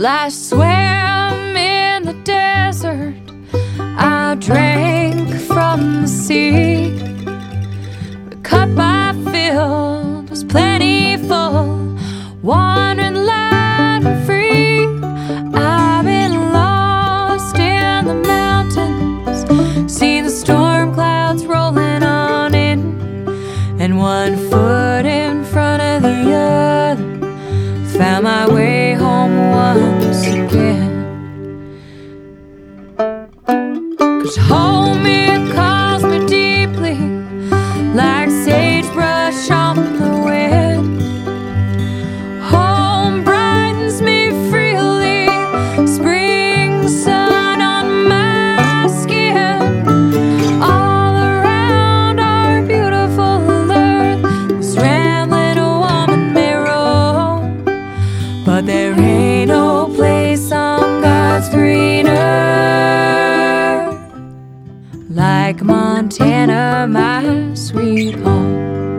Well, I swam in the desert, I drank from the sea. The cup I filled was plenty full, wandering light and free. I've been lost in the mountains, seen the storm clouds rolling on in, and one foot in front of the other, found my way home once again. 'Cause home, it calls me deeply, like sagebrush on the wind. Home brightens me freely, spring sun on my skin. All around our beautiful earth, this rambling woman may roam, but there ain't no place on God's green earth like Montana, my sweet home.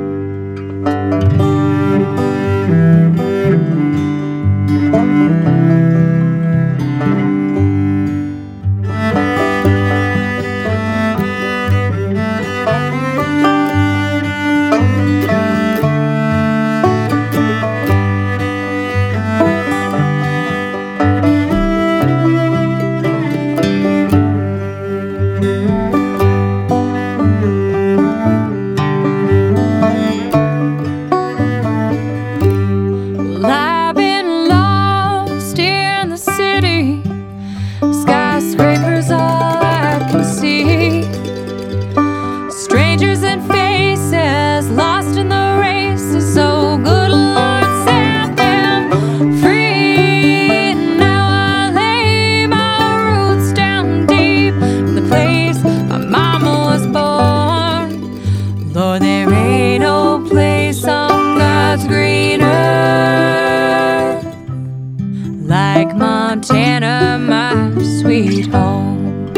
Skyscrapers all I can see, strangers and faces lost in the race. So good Lord set them free. Now I lay my roots down deep in the place my mama was born. Lord, there ain't no place on God's green earth like Montana, my sweet home.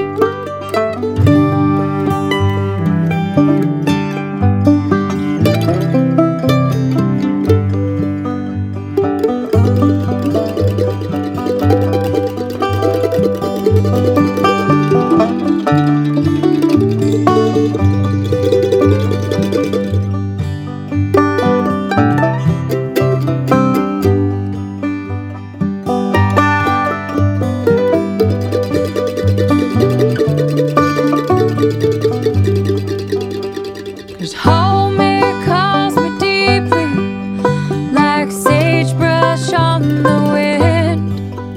Home, it calls me deeply, like sagebrush on the wind.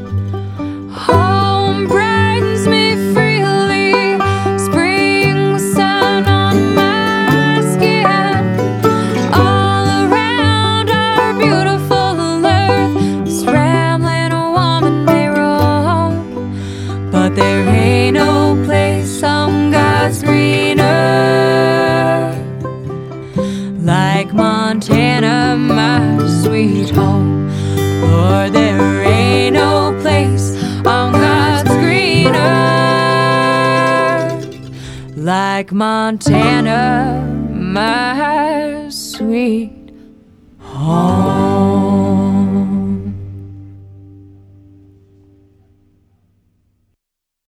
Home brightens me freely, spring sun on my skin. All around our beautiful earth, this rambling woman may roam, but there ain't no place on God's green earth like Montana, my sweet home. Lord, there ain't no place on God's green earth like Montana, my sweet home.